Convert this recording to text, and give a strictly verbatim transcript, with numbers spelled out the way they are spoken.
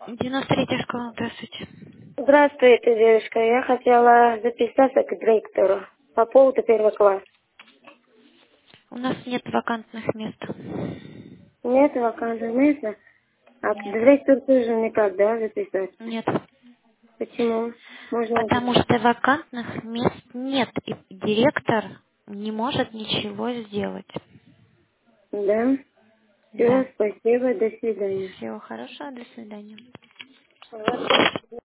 девяносто третья школа, здравствуйте. Здравствуйте, девушка. Я хотела записаться к директору по поводу первого класса. У нас нет вакантных мест. Нет вакансии места, а к Нет. директору тоже никак, да, записать? Нет. Почему? Можно... Потому что вакантных мест нет, и директор не может ничего сделать. Да? Да. Все, спасибо, до свидания. Всего хорошего, до свидания. Ага.